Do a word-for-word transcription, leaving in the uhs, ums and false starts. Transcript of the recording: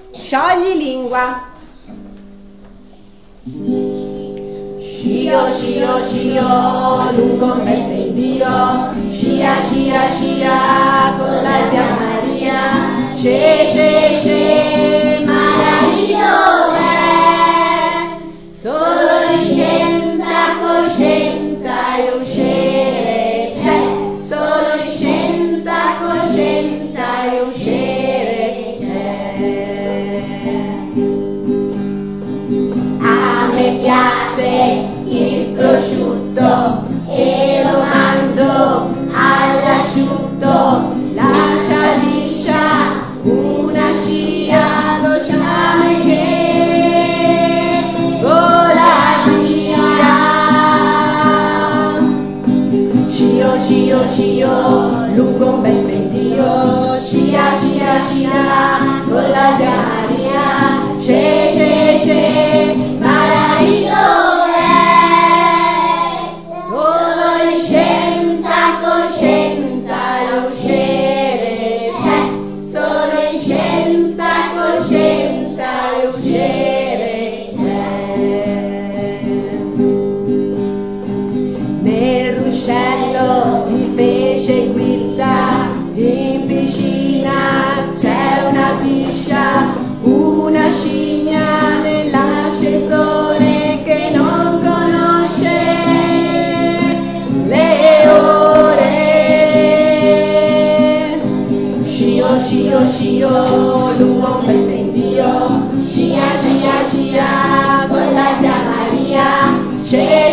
Sciogli lingua. Scio, scio, scio, lungo un bel pendio, scia, scia, scia, con la zia Maria, sce, sce, sce, ma lì dov'è? Solo in scienza, coscienza e uscire c'è, solo in scienza, coscienza e uscire c'è. A me piace il prosciutto e lo mangio all'asciutto, lascia liscia una scia, dolciame che vola via. Scio, scio, scio, lungo un bel pendio, scia, scia, scia, con la zia Maria, sce, sce, sce, ma lì dov'è? Solo in scienza, coscienza e uscire c'è, solo in scienza, coscienza e uscire c'è. Nel ruscello il pesce guizza, in piscina c'è una piscia, una scimmia nell'ascensore che non conosce le ore. Scio, scio, scio, lungo un bel pendio, scia, scia, scia, con la zia Maria, scia,